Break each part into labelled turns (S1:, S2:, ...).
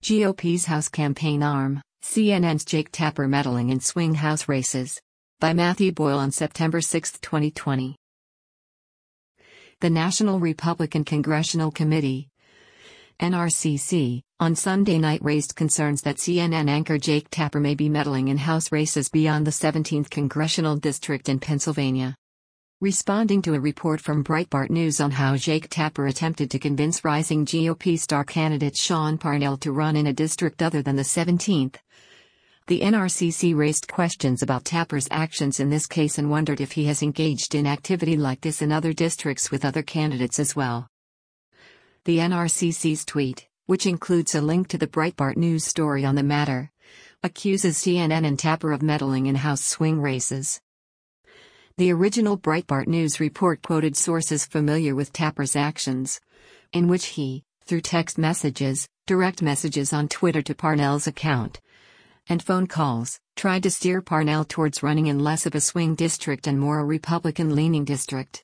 S1: GOP's House campaign arm, CNN's Jake Tapper meddling in swing House races. By Matthew Boyle on September 6, 2020. The National Republican Congressional Committee, NRCC, on Sunday night raised concerns that CNN anchor Jake Tapper may be meddling in House races beyond the 17th Congressional District in Pennsylvania. Responding to a report from Breitbart News on how Jake Tapper attempted to convince rising GOP star candidate Sean Parnell to run in a district other than the 17th, the NRCC raised questions about Tapper's actions in this case and wondered if he has engaged in activity like this in other districts with other candidates as well. The NRCC's tweet, which includes a link to the Breitbart News story on the matter, accuses CNN and Tapper of meddling in House swing races. The original Breitbart News report quoted sources familiar with Tapper's actions, in which he, through text messages, direct messages on Twitter to Parnell's account, and phone calls, tried to steer Parnell towards running in less of a swing district and more a Republican-leaning district.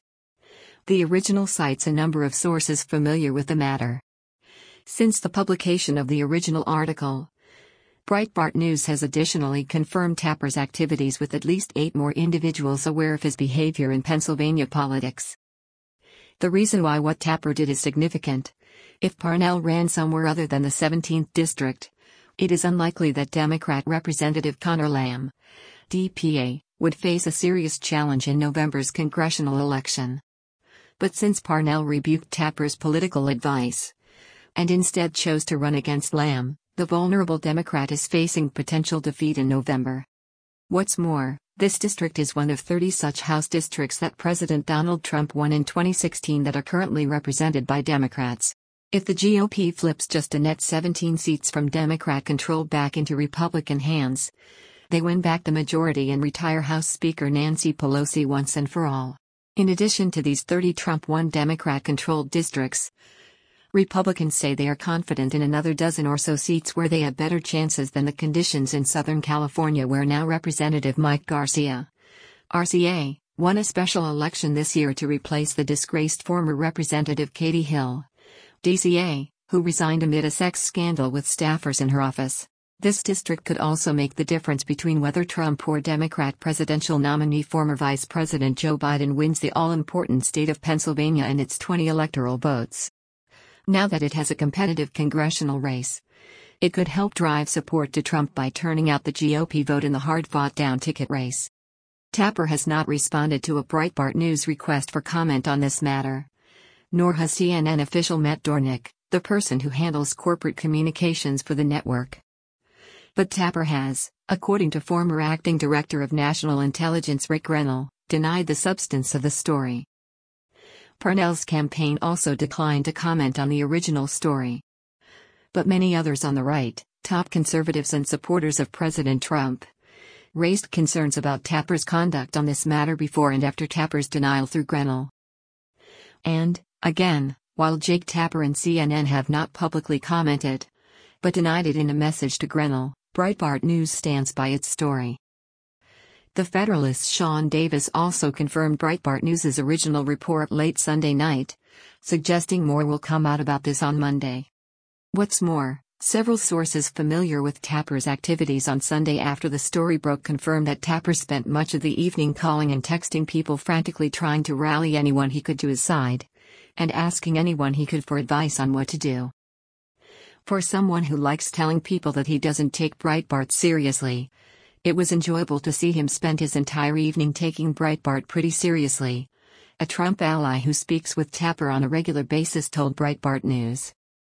S1: The original cites a number of sources familiar with the matter. Since the publication of the original article, Breitbart News has additionally confirmed Tapper's activities with at least 8 more individuals aware of his behavior in Pennsylvania politics. The reason why what Tapper did is significant. If Parnell ran somewhere other than the 17th district, it is unlikely that Democrat Representative Conor Lamb, DPA, would face a serious challenge in November's congressional election. But since Parnell rebuked Tapper's political advice, and instead chose to run against Lamb, the vulnerable Democrat is facing potential defeat in November. What's more, this district is one of 30 such House districts that President Donald Trump won in 2016 that are currently represented by Democrats. If the GOP flips just a net 17 seats from Democrat control back into Republican hands, they win back the majority and retire House Speaker Nancy Pelosi once and for all. In addition to these 30 Trump-won Democrat-controlled districts, Republicans say they are confident in another dozen or so seats where they have better chances than the conditions in Southern California, where now Representative Mike Garcia, RCA, won a special election this year to replace the disgraced former Representative Katie Hill, DCA, who resigned amid a sex scandal with staffers in her office. This district could also make the difference between whether Trump or Democrat presidential nominee former Vice President Joe Biden wins the all-important state of Pennsylvania and its 20 electoral votes. Now that it has a competitive congressional race, it could help drive support to Trump by turning out the GOP vote in the hard-fought-down ticket race. Tapper has not responded to a Breitbart News request for comment on this matter, nor has CNN official Matt Dornick, the person who handles corporate communications for the network. But Tapper has, according to former acting director of national intelligence Rick Grenell, denied the substance of the story. Parnell's campaign also declined to comment on the original story. But many others on the right, top conservatives and supporters of President Trump, raised concerns about Tapper's conduct on this matter before and after Tapper's denial through Grenell. And, again, while Jake Tapper and CNN have not publicly commented, but denied it in a message to Grenell, Breitbart News stands by its story. The Federalist's Sean Davis also confirmed Breitbart News' original report late Sunday night, suggesting more will come out about this on Monday. What's more, several sources familiar with Tapper's activities on Sunday after the story broke confirmed that Tapper spent much of the evening calling and texting people, frantically trying to rally anyone he could to his side, and asking anyone he could for advice on what to do. For someone who likes telling people that he doesn't take Breitbart seriously, it was enjoyable to see him spend his entire evening taking Breitbart pretty seriously, a Trump ally who speaks with Tapper on a regular basis told Breitbart News.